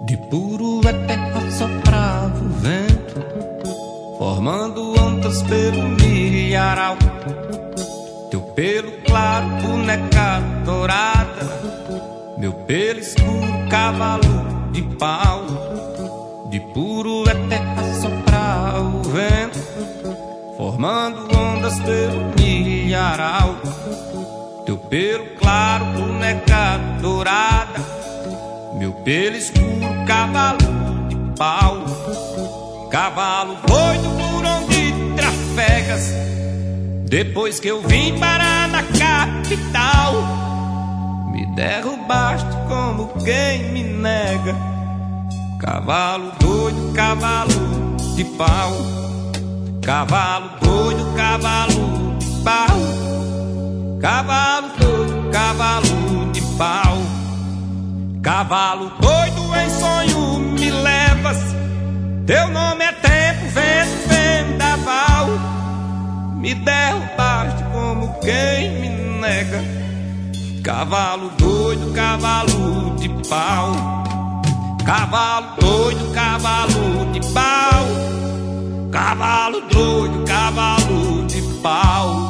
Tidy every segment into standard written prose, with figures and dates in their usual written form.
De puro é terra soprava o vento, formando ondas pelo milharal. Teu pelo claro, boneca dourada, meu pelo escuro, cavalo de pau. De puro é terra soprava o vento, formando ondas pelo milharal. Teu pelo claro, boneca dourada, meu pelo escuro, cavalo de pau. Cavalo doido por onde trafegas, depois que eu vim parar na capital. Me derrubaste como quem me nega. Cavalo doido, cavalo de pau. Cavalo doido, cavalo de pau. Cavalo doido, cavalo de pau. Cavalo doido, em sonho me levas. Teu nome é tempo, vento, vendaval. Me derrubaste como quem me nega. Cavalo doido, cavalo de pau. Cavalo doido, cavalo de pau. Cavalo doido, cavalo de pau.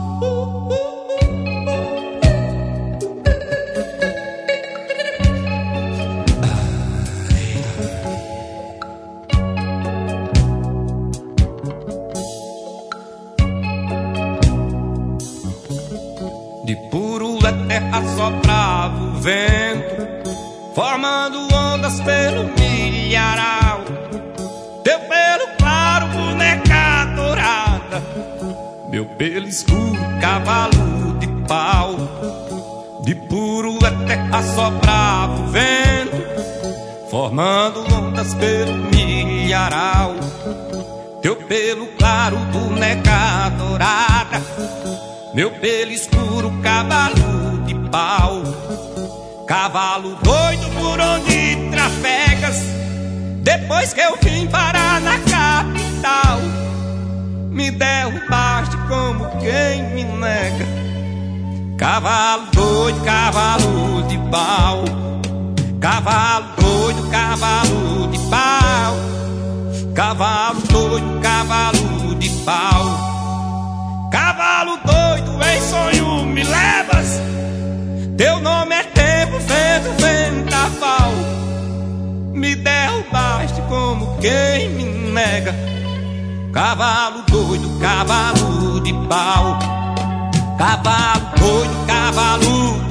De puro é terra soprava o vento, formando ondas pelo milharal. Teu pelo claro, boneca dourada, meu pelo escuro, cavalo de pau. De puro é terra soprava o vento, formando ondas pelo milharal. Teu pelo claro, boneca dourada, meu pelo escuro, cavalo de pau. Cavalo doido por onde trafegas, depois que eu vim parar na capital. Me derrubaste como quem me nega. Cavalo doido, cavalo de pau. Cavalo doido, cavalo de pau. Cavalo doido, cavalo de pau. Cavalo doido, em sonho me levas. Teu nome é tempo, vento, vendaval. Me derrubaste como quem me nega. Cavalo doido, cavalo de pau. Cavalo doido, cavalo de